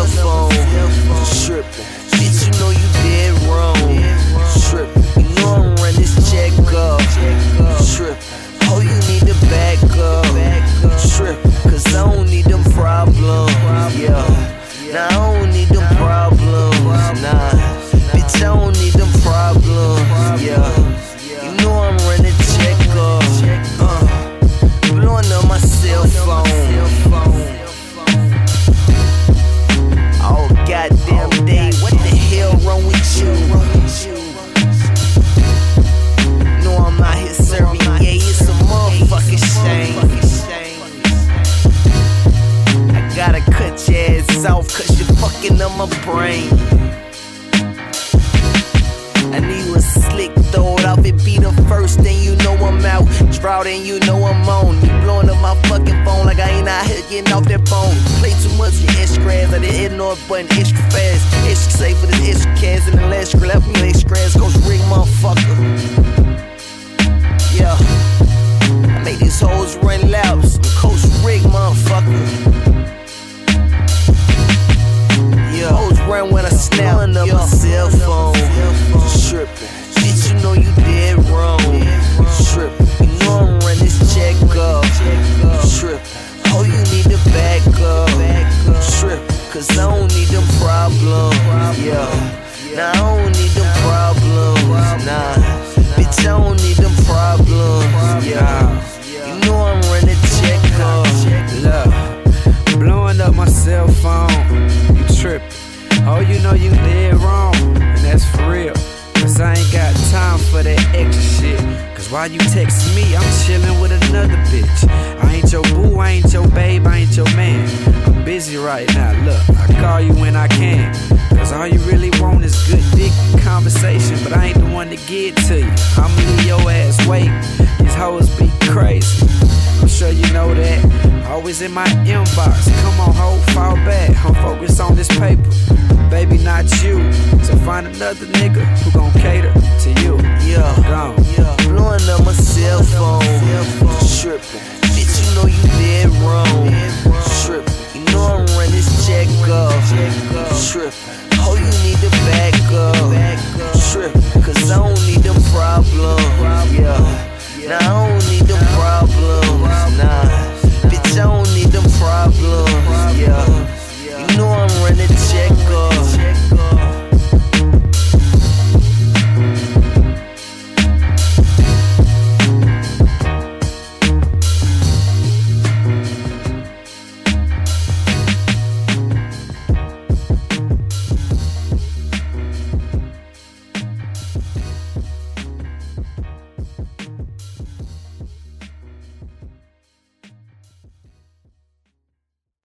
cell phone. Trippin', bitch, you know you dead wrong. Trippin', you know I'm run this check up. Trippin', oh you need to back up. Trippin', cause I don't need them problems. Yeah, nah, I don't need them problems. Nah, bitch, I don't need them problems. Yeah, you know I'm running check up. Blowing up my cell phone. Oh goddamn day, what the hell wrong with you? Know I'm out here serving, yeah, it's a motherfucking shame. I gotta cut your ass off cause you're fucking up my brain. I need you a slick, throw it off, it be the first thing you know I'm out. Drought and you know I'm on. You blowing up my fucking phone like I ain't out here getting off that phone. Play too much, you extra grass, I didn't ignore it button extra fast. Extra safe for this extra cash and the last left me extra grass. Coach Rick, motherfucker. Yeah, I make these hoes run laps. I'm Coach Rick, motherfucker. Yeah, hoes run when I snap on my cell phone. Trippin', bitch, you know you dead wrong. Trippin', you know I'm run this check up. Trippin', oh you need to back up. Trippin', cause I don't need them problems. Yeah, nah, I don't need them problems. Nah, bitch, I don't need them problems. Yeah, you know I'm running check up. Look, blowing up my cell phone. You trippin', oh you know you dead wrong. And that's for real. Cause I ain't got time for that extra shit. Cause while you text me, I'm chillin' with another bitch. I ain't your boo, I ain't your babe, I ain't your man. I'm busy right now, look, I call you when I can. Cause all you really want is good dick conversation. But I ain't the one to get to you, I'ma leave your ass waiting. These hoes be crazy, I'm sure you know that. Always in my inbox, come on ho, fall back. I'm focused on this paper, baby not you. So find another nigga who gon' cater to you. Yeah, blowing up my cell phone. Trippin', bitch, you know you dead wrong. Trippin', you know I'm run this check up. Trippin', oh you need to back up. Trippin', cause I don't need them problems. Yeah, nah, I don't need them problems. Nah, bitch, I don't need them problems. Yeah, you know I'm running check up.